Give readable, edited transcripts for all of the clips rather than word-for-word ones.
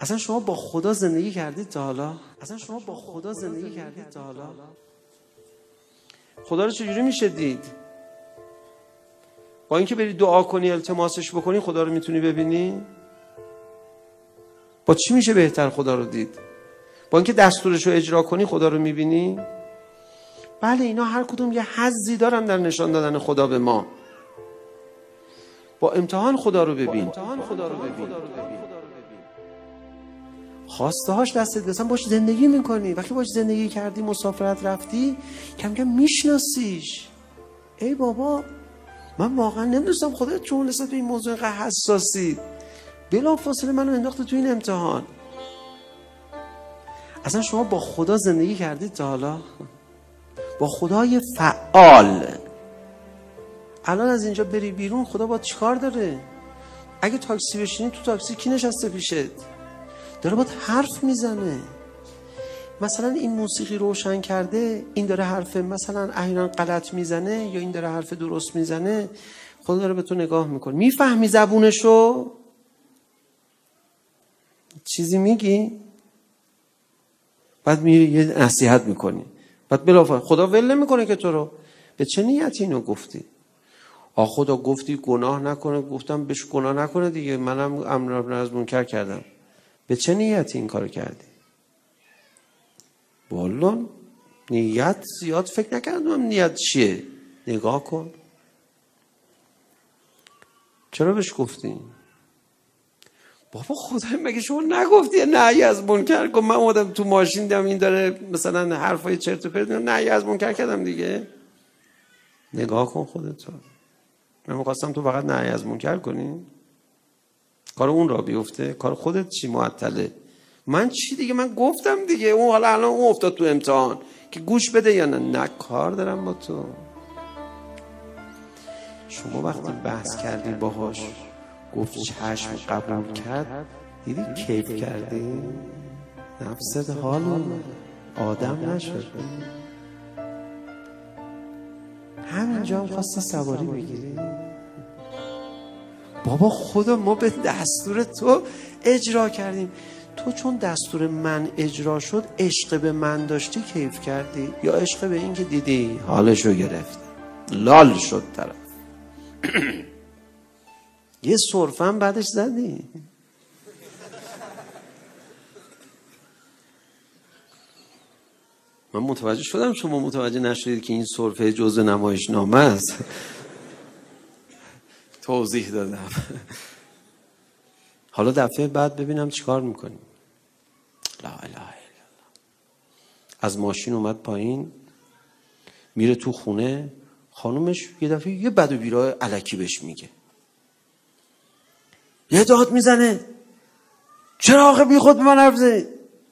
اصلا شما با خدا زندگی کردید تا حالا؟ اصلا شما با خدا زندگی کردید تا حالا؟ خدا رو چجوری میشه دید؟ با اینکه بری دعا کنی التماسش بکنی خدا رو میتونی ببینی؟ با چی میشه بهتر خدا رو دید؟ با اینکه دستورش رو اجرا کنی خدا رو میبینی؟ بله اینا هر کدوم یه حظی دارن در نشان دادن خدا به ما. با امتحان خدا رو ببین. خواسته هاش دستت مثلا باش زندگی میکنی. وقتی باش زندگی کردی مسافرت رفتی کم کم میشناسیش. ای بابا من واقعا نمیدونستم خدا چون نسبت به این موضوع اینقدر حساسی. بلا فاصله منو انداخت تو این امتحان. اصلا شما با خدا زندگی کردید تا حالا؟ با خدای فعال. الان از اینجا بری بیرون خدا با چیکار داره؟ اگه تاکسی بشینی تو تاکسی کی نشسته پیشت؟ داره باید حرف میزنه. مثلا این موسیقی روشن کرده، این داره حرف مثلا احیانا غلط میزنه یا این داره حرف درست میزنه، خدا داره به تو نگاه میکنه. میفهمی زبونشو؟ چیزی میگی؟ بعد میری یه نصیحت میکنی، بعد بلافاصله خدا ول نمیکنه که تو رو. به چه نیتی اینو گفتی؟ خدا گفتی گناه نکنه، گفتم بهش گناه نکنه دیگه، منم امر از منکر کردم. به چه نیتی این کارو کردی؟ والا نیت زیاد فکر نکردم نیت چیه. نگاه کن چرا بهش گفتی؟ بابا خدای مگه شما نگفتی نهی از منکر کن؟ من اومدم تو ماشین دیدم این داره مثلا حرفای چرت و پرت میگه، نهی از منکر کردم دیگه. نگاه کن خودت. من می‌خواستم تو فقط نهی از منکر کنی، کار اون را بیفته، کار خودت چی معطله؟ من چی دیگه؟ من گفتم دیگه. اون حالا الان اون افتاد تو امتحان که گوش بده یا نه کار دارم با تو. شما وقتی بحث کردی باهاش گفت چشم قبول کرد، دیدی کیف کردی؟ نفست حال اومد، آدم نشد. همینجا هم خواستی سواری بگیری؟ بابا خدا ما به دستور تو اجرا کردیم. تو چون دستور من اجرا شد عشق به من داشتی کیف کردی، یا عشق به این که دیدی حالشو گرفت لال شد طرف یه سرفم بعدش زدی؟ من متوجه شدم شما متوجه نشدید که این سرفه جزء نمایشنامه است. توضیح دادم. حالا دفعه بعد ببینم چیکار میکنیم. لا اله الا الله. از ماشین اومد پایین، میره تو خونه، خانومش یه دفعه یه بد و بیراه الکی بهش میگه، یه داد میزنه، چرا آخه بی خود به من حرف زدی؟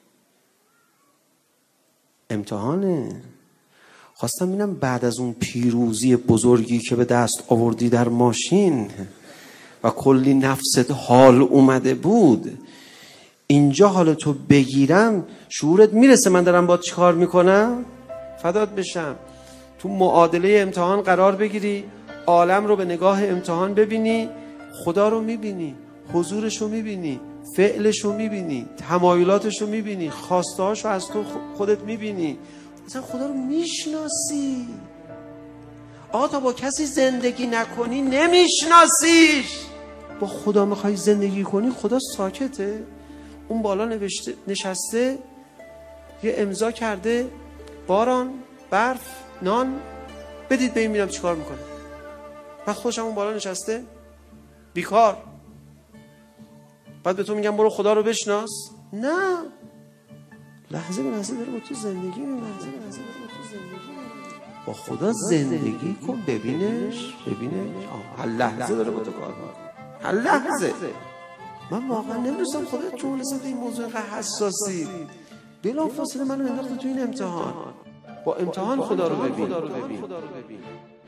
امتحانه. خواستم ببینم بعد از اون پیروزی بزرگی که به دست آوردی در ماشین و کلی نفست حال اومده بود، اینجا حال تو بگیرم شعورت میرسه من دارم با چی کار میکنم؟ فدات بشم. تو معادله امتحان قرار بگیری، عالم رو به نگاه امتحان ببینی، خدا رو میبینی، حضورش رو میبینی، فعلش رو میبینی، تمایلاتش رو میبینی، خواسته هاش رو از تو خودت میبینی، مثلا خدا رو میشناسی. تا با کسی زندگی نکنی نمیشناسیش. با خدا میخوای زندگی کنی، خدا ساکته، اون بالا نشسته، یه امضا کرده، باران، برف، نان بدید به این، میرم چیکار میکنه. بعد خودشم اون بالا نشسته بیکار، بعد به تو میگم برو خدا رو بشناس. نه، لحظه به لحظه داره با تو زندگی میکنه. با خدا زندگی کن، ببینش. هر لحظه داره با تو کار میکنه، هر لحظه. من واقعا نمیدونستم خدا چون نسبت این موضوع اینقدر حساسی. بلا فاصله منو انداخت تو این امتحان. با امتحان خدا رو ببین.